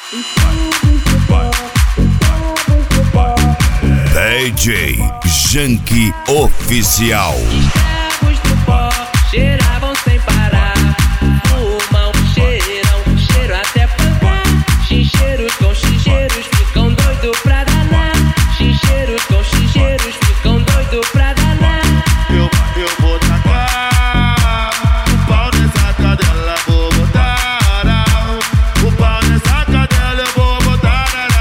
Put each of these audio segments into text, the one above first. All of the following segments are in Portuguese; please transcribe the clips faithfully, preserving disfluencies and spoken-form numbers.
D J Janky Oficial. Os do pó cheiravam sem parar. Fumam, cheiram, cheiro até pancar. Xincheiros com xincheiros ficam doido pra danar. Xincheiros com xincheiros ficam doido pra danar. Eu, eu vou tacar o pau nessa cadela, vou botar o pau nessa cadela, eu vou botar.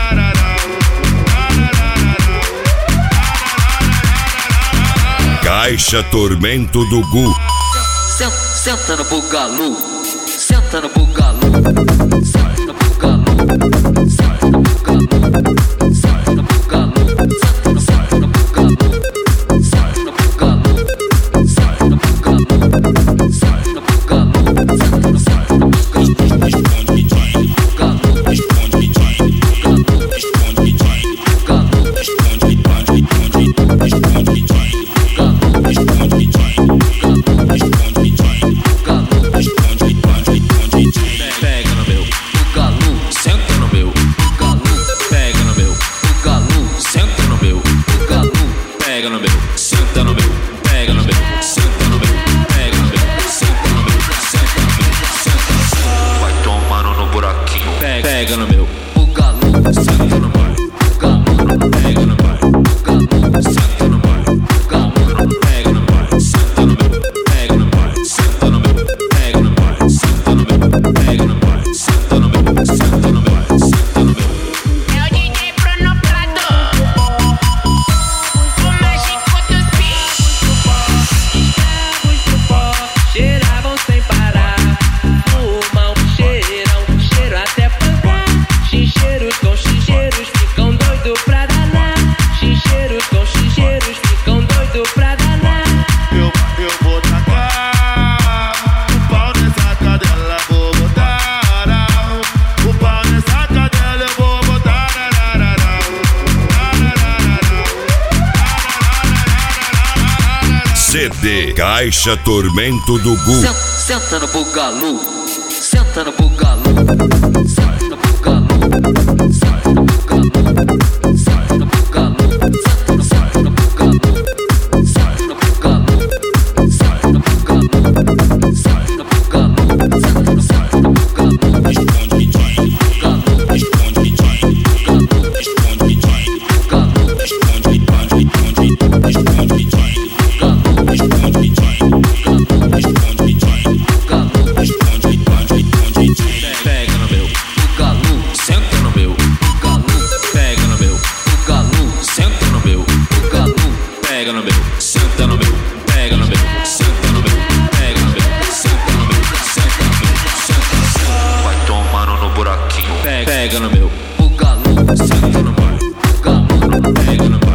Caixa Tormento do Gu. Senta, senta no bugalu, senta no bugalu, senta no bugalu, senta no bugalu, senta no bugalu, senta no bugalu, senta no bugalu, senta no bugalu, senta no bugalu, senta no Pega no meu bugalu, senta no meu bugalu, pega no meu bugalu, senta no meu bugalu, pega no meu, senta no meu, pega no meu, senta no meu, pega no meu, senta no meu, pega no meu, senta no meu, senta no meu, senta no meu. É o D J Bruno Prado, o mágico dos beats. Os do pó cheiravam sem parar. Fumam, cheiram, cheiro até pancar. Xincheiros com xincheiros ficam doido pra danar. Xincheiros com xincheiros ficam doido pra danar. Eu, eu vou tacar o pau nessa cadela, vou botar o pau nessa cadela, eu vou botar. C D Caixa Tormento do Gu. Senta, senta no bugalu, senta no bugalu, senta no bugalu, senta no bugalu, senta no bugalu, senta no bugalu, senta no bugalu, senta no bugalu, senta no bugalu, senta no bugalu. Responde que tem, bugalu, responde que tem, bugalu, responde que tem, bugalu, responde que tem, responde que tem, bugalu, responde que tem, bugalu, responde que tem, bugalu, responde que tem. Pega no meu bugalu, senta no meu bugalu, pega no meu bugalu, senta no meu bugalu, pega no meu, senta no meu, pega no meu, senta no meu, pega no meu, senta no meu, senta no meu, senta no meu. Vai tomando no buraquinho. Pega, pega no meu bugalu, senta no meu bugalu, pega no meu.